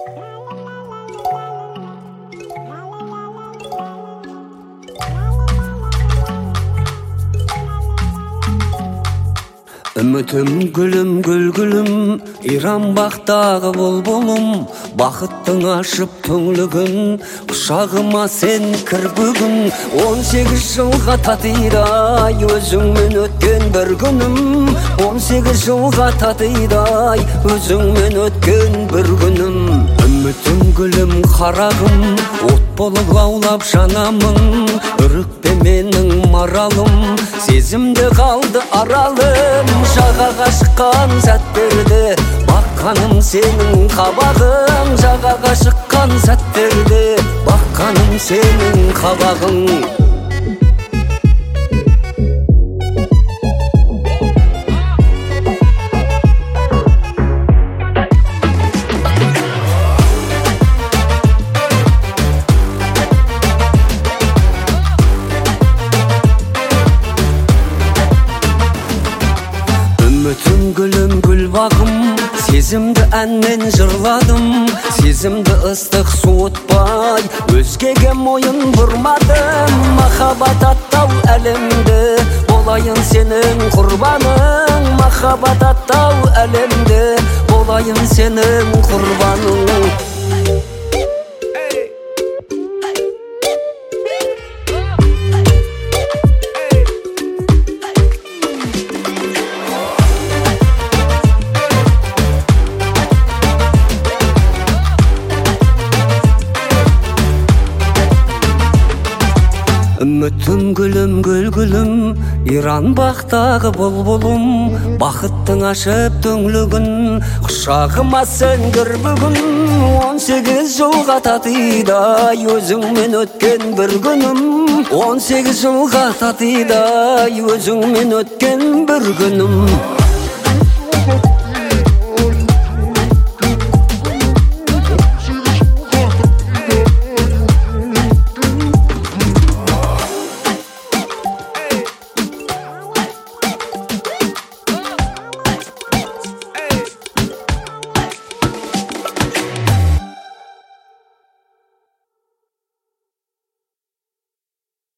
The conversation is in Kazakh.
Үмітім гүлім гүл-гүлім, иран бақтағы бұлбұлым, бақыттың ашып түңлігін, құшағыма сен кір бүгін. 18 жылға татидай, өзіңмен өткен бір күнім. 18 жылға татидай, өзіңмен өткен бір күнім. Үмітім гүлім қарағым, от болып лаулап жанамын. Үрікпе менің маралым, сезімде қалды аралым. Жағаға шыққан сәттерде баққаным сенің қабағың. Жағаға шыққан сәттерде баққаным сенің қабағың. Үмітім гүлім гүл бағым, сезімді әнмен жырладым. Сезімді ыстық суытпай, өзгеге мойын бұрмадым. Махаббат аттау әлемде, болайын сенің құрбаның. Махаббат аттау әлемде, болайын сенің құрбаның. Үмітім гүлім гүл-гүлім, иран бақтағы бұлбұлым, бақыттың ашып түңлігін, құшағыма сен кір бүгін. 18 жылға татидай, өзіңмен өткен бір күнім. 18 жылға татидай, өзіңмен өткен бір күнім.